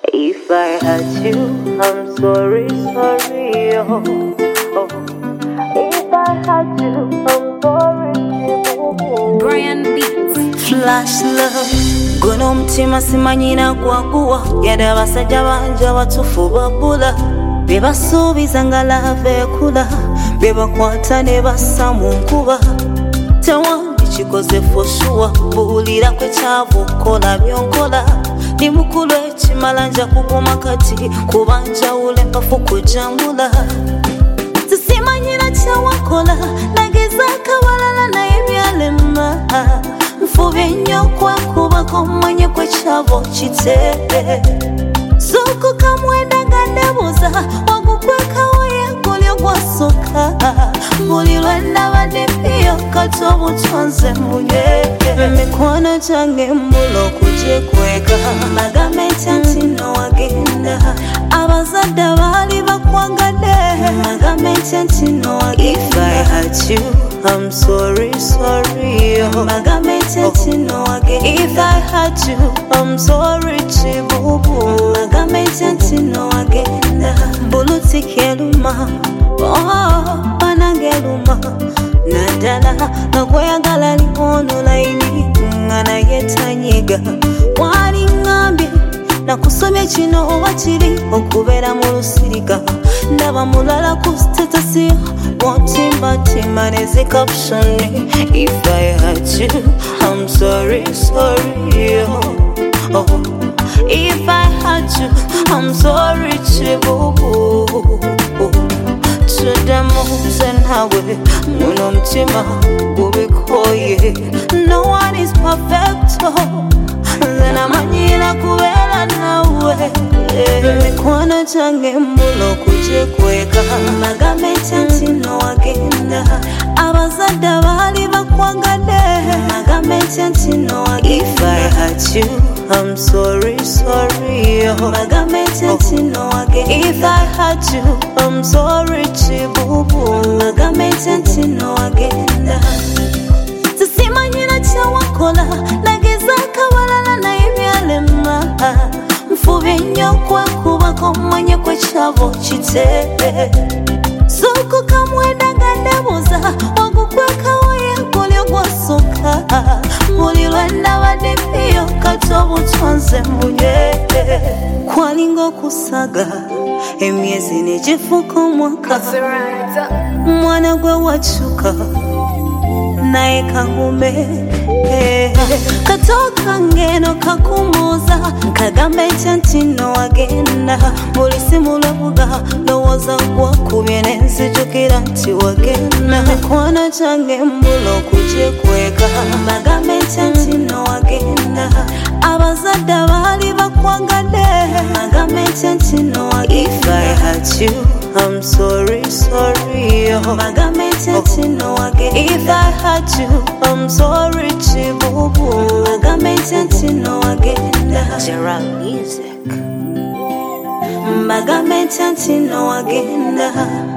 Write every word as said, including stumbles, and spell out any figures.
If I hurt you, I'm sorry, sorry, oh, oh. If I hurt you, I'm sorry, oh. Brian Beats. Flash love guno mutima simanyina gwaguwa yadde abasajja banja batufu babula bye basuubiza nga lava ekula bye bakwata ne bassa mu nkuba tewandi kikoze for sure buulira kwe kyava okukola byonkola ndi mukulu ekimala nja kuguma kati kuba njawula empafu kujangula sisimanyina kyewakola nagezaako abalala naye byalema nfubye nnyo okwekubako mmanye kwe kyava okiteere zuukuka mwenda nga ndebuuza wagukwekawo yegulyo gwasooka buli lwe ndabadde mpiyo kati obutonze munye mikwano gyange mbula okugyekweka bagambe ntya nti nowagenda abazadde baali bakwagadde bagambe ntya nti nowagenda If I hurt you, I'm sorry, sorry, oh. bagambe ntya nti nowagenda If I hurt you, I'm sorry, chibubu. bagambe ntya nti nowagenda Bulutikheluma, oh, banangeluma. Nadala, nakweyagala limono laini, nga naye tanyiga. Wali ngambye, nakusomye kino oba kiri okubeera mu lusiriga. Ndaba mulala ku status wontimbatimba nezi caption. If I hurt you, I'm sorry, sorry, oh, oh. If I hurt you, I'm sorry, chibubu. Tudamuze nawe muno mtima gubikoye. No one is perfect, oh. Nze manyira kubeera nawe. Mikwano gyange mbula okugyekweka bagambe ntya nti nowagenda abazadde baali bakwagadde bagambe ntya nti nowagenda If I hurt you, I'm sorry, sorry, oh. bagambe ntya nti nowagenda If I hurt you, I'm sorry, chibubu. bagambe ntya nti nowagenda sisimanyira kyewakola nagezaako abalala naye byalema nfubye nnyo okwekubako mmanye kwe kyava okiteere zuukuka mwenda nga ndebuuza wagukwekawo yegulyo gwasooka buli lwe ndabadde mpiyo kati obutonze munye kwalinga okusaga emyezi negifuuka omwaka mwana gwe wakyuka naye kangume kato kange kakumuuza kagambe ntya nti nowagenda buli simu lwevuga ndowooza gwakubye nenzijukira nti wagenda mikwano gyange mbula okugyekweka bagambe ntya nti nowagenda abazadde baali bakwagadde bagambe ntya nti nowagenda If I hurt you, I'm sorry, sorry, oh. bagambe ntya nti nowagenda If I hurt you, I'm sorry, chibubu. bagambe ntya nti nowagenda Gerald Music. bagambe ntya nti nowagenda